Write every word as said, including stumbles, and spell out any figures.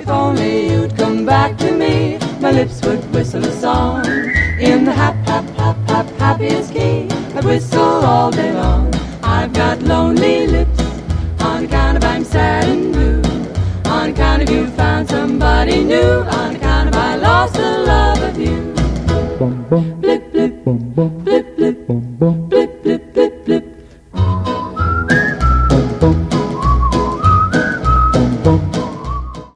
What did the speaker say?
If only you'd come back to me, my lips would whistle a song. In the hap, hap, hap, hap, happiest key, I'd whistle all day long. I've got lonely lips, on account of I'm sad and blue, on account of you found somebody new, on account of I lost the love of you. Blip, blip, blip, blip, blip, blip.